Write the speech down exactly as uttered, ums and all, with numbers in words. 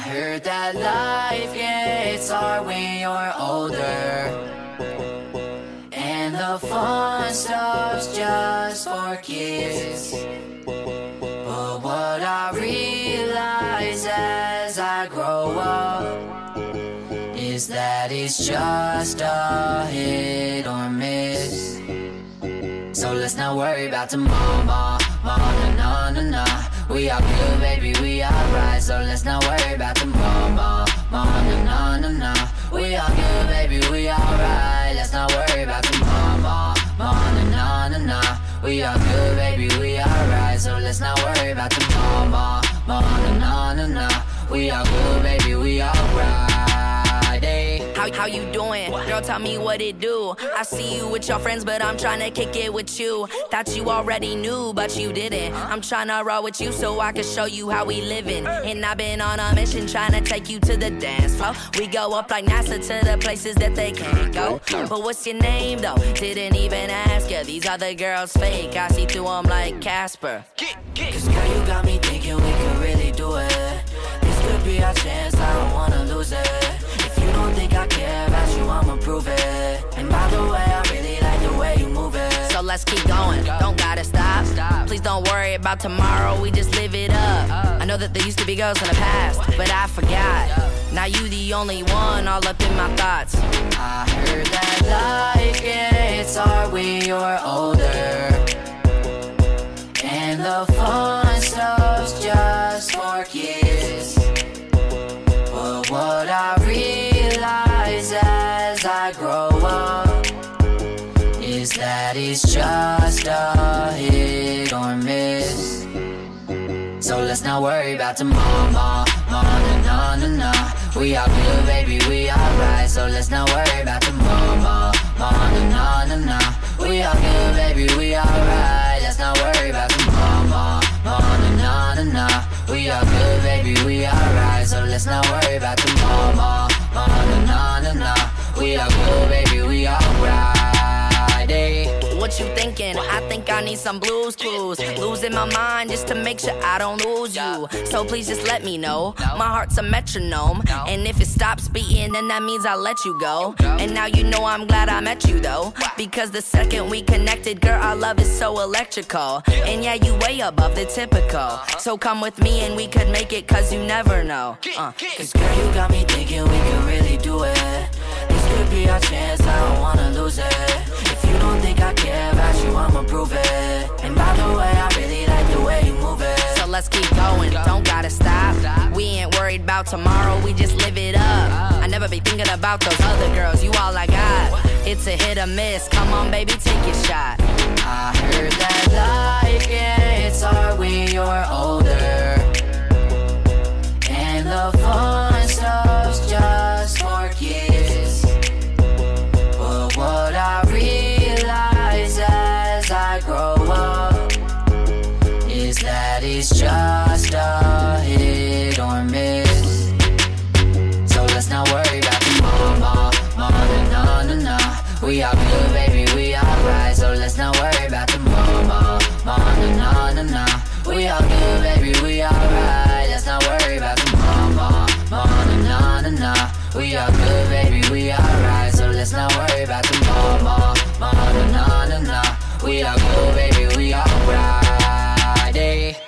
heard that life gets hard when you're older, and the fun stuff's just for kids. But what I realize as I grow up is that it's just a hit or miss. So let's not worry about tomorrow, ma, ma, na, na, na, na. We are good, baby, we are right. So let's not worry about tomorrow, ma, ma, na, na, na, na. We are good, baby, we are right. Let's not worry about tomorrow, ma, ma, na, na, na, na. We are good, baby, we are right. So let's not worry about tomorrow, ma, ma, na, na, na. We are good, baby, we are right. How, how you doing? Girl, tell me what it do. I see you with your friends, but I'm tryna kick it with you. Thought you already knew, but you didn't. I'm tryna roll with you so I can show you how we living. And I've been on a mission tryna take you to the dance floor. We go up like NASA to the places that they can't go. But what's your name though? Didn't even ask ya. These other girls fake, I see through them like Casper. Cause girl, you got me thinking we can really do it. This could be our chance, I don't wanna lose it. You don't think I care about you, I'ma prove it. And by the way, I really like the way you move it. So let's keep going, don't gotta stop. Please don't worry about tomorrow, we just live it up. I know that there used to be girls in the past, but I forgot. Now you the only one all up in my thoughts. I heard that life gets hard when you're older, and the fun stuff's just for kids. But what I realize as I grow up is that it's just a hit or miss. So let's not worry about tomorrow, ma, ma, na, na, na, na. We are good, baby, we are right. So let's not worry about tomorrow, ma, ma, na, na, na, na. We are good, baby, we are right. Let's not worry about tomorrow, ma, ma, na, na, na, na. We are good, baby, we are right. So let's not worry about tomorrow, ma, ma, na, na, na. We are good, baby, we are right. Hey. What you thinking? I think I need some Blue's Clues. Losing my mind just to make sure I don't lose you. So please just let me know. My heart's a metronome, and if it stops beating, then that means I'll let you go. And now you know I'm glad I met you though, because the second we connected, girl, our love is so electrical. And yeah, you way above the typical. So come with me and we could make it, cause you never know. uh. Cause girl, you got me thinking we can really do it. This could be our chance, I don't wanna lose it. If you don't think I care about you, I'ma prove it. And by the way, I really like the way you move it. So let's keep going, don't gotta stop. We ain't worried about tomorrow, we just live it up. I never be thinking about those other girls, you all I got. It's a hit or miss, come on baby, take your shot. I heard that life gets hard when you're older, and the fun stuff's just for kids. But what I realize as I grow up is that it's just a hit or miss. So let's not worry about tomorrow, ma, ma, na, na, na. We are good, baby, we are right. So let's not worry about tomorrow, ma, ma, na, na, na. We are good, baby, we are right. Let's not worry about tomorrow, ma, ma, na, na, na. We are good, baby, we are right. So let's not worry about tomorrow, ma, ma, na, na, na. We are good, baby, we are right. Hey.